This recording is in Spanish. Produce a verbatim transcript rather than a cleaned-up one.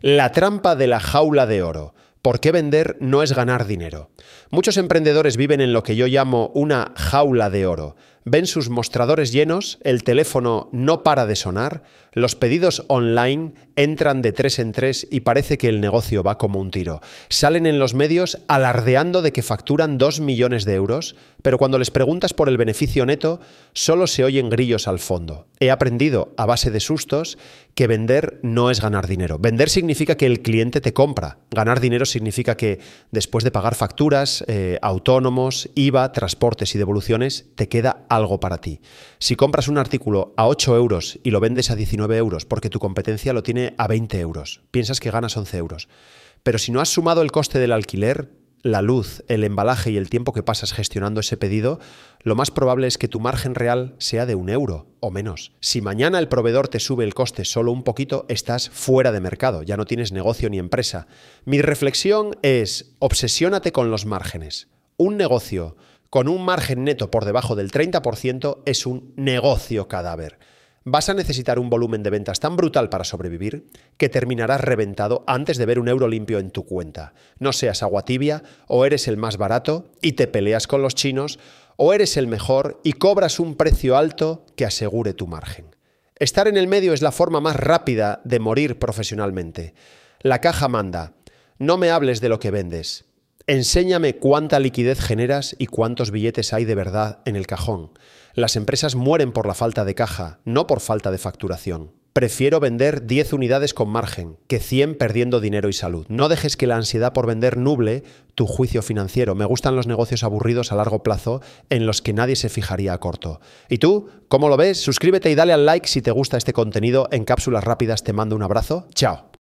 La trampa de la jaula de oro. ¿Por qué vender no es ganar dinero? Muchos emprendedores viven en lo que yo llamo una jaula de oro. Ven sus mostradores llenos, el teléfono no para de sonar, los pedidos online entran de tres en tres y parece que el negocio va como un tiro. Salen en los medios alardeando de que facturan dos millones de euros, pero cuando les preguntas por el beneficio neto, solo se oyen grillos al fondo. He aprendido, a base de sustos, que vender no es ganar dinero. Vender significa que el cliente te compra. Ganar dinero significa que después de pagar facturas, eh, autónomos, I V A, transportes y devoluciones, te queda algo para ti. Si compras un artículo a ocho euros y lo vendes a diecinueve euros porque tu competencia lo tiene a veinte euros, piensas que ganas once euros. Pero si no has sumado el coste del alquiler, la luz, el embalaje y el tiempo que pasas gestionando ese pedido, lo más probable es que tu margen real sea de un euro o menos. Si mañana el proveedor te sube el coste solo un poquito, estás fuera de mercado, ya no tienes negocio ni empresa. Mi reflexión es, obsesiónate con los márgenes. Un negocio con un margen neto por debajo del treinta por ciento es un negocio cadáver. Vas a necesitar un volumen de ventas tan brutal para sobrevivir que terminarás reventado antes de ver un euro limpio en tu cuenta. No seas agua tibia, o eres el más barato y te peleas con los chinos, o eres el mejor y cobras un precio alto que asegure tu margen. Estar en el medio es la forma más rápida de morir profesionalmente. La caja manda: no me hables de lo que vendes. Enséñame cuánta liquidez generas y cuántos billetes hay de verdad en el cajón. Las empresas mueren por la falta de caja, no por falta de facturación. Prefiero vender diez unidades con margen que cien perdiendo dinero y salud. No dejes que la ansiedad por vender nuble tu juicio financiero. Me gustan los negocios aburridos a largo plazo en los que nadie se fijaría a corto. ¿Y tú? ¿Cómo lo ves? Suscríbete y dale al like si te gusta este contenido. En cápsulas rápidas te mando un abrazo. ¡Chao!